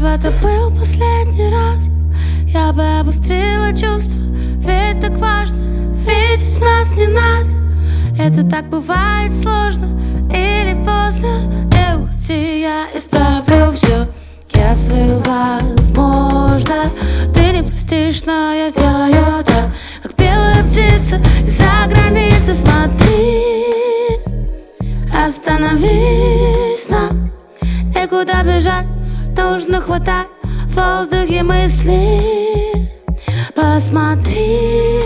бы это был последний раз, я бы обострила чувства, ведь так важно видеть в нас не нас. Это так бывает сложно или поздно. Уходи, я исправлю все, если возможно. Ты не простишь, но я сделаю так, как белая птица из-за границы. Смотри, остановись нам, некуда бежать, нужно хватать в воздухе мысли. Посмотри,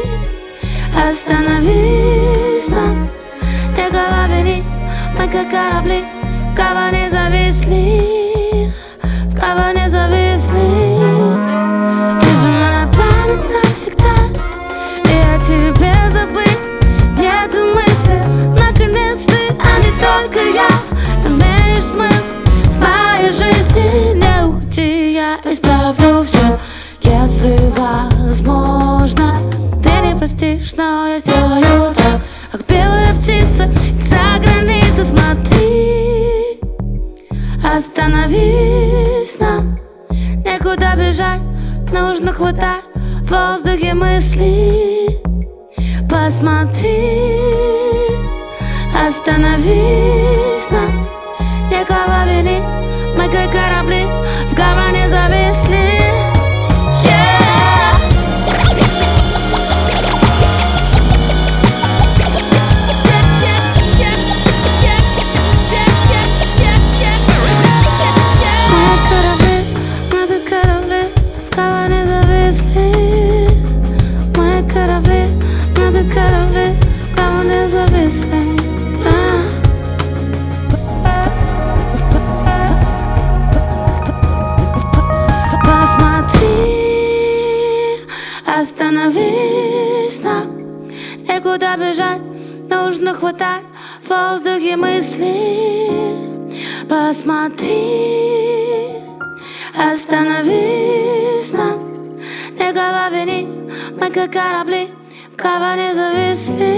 остановись нам, некого винить, мы как корабли, в кого не зависли, в кого не зависли. Ты же моя память навсегда, и о тебе забыть нету мысли. Наконец ты, а не только я, имеешь смысл в моей жизни. Не уходи, я исправлю все, если возможно. Ты не простишь, но я сделаю так, как белая птица из-за границы. Смотри, остановись нам, некуда бежать, нужно хватать в воздухе мысли. Посмотри, остановись нам, некого винить, мы как корабли, в кого не зависли. Остановись нам, некуда бежать, нужно хватать в воздухе мысли. Посмотри, остановись нам, некого винить, мы как корабли, в кого не зависли.